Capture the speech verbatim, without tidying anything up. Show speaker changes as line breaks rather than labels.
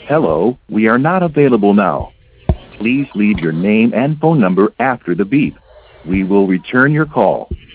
Hello, we are not available now. Please leave your name and phone number after the beep. We will return your call.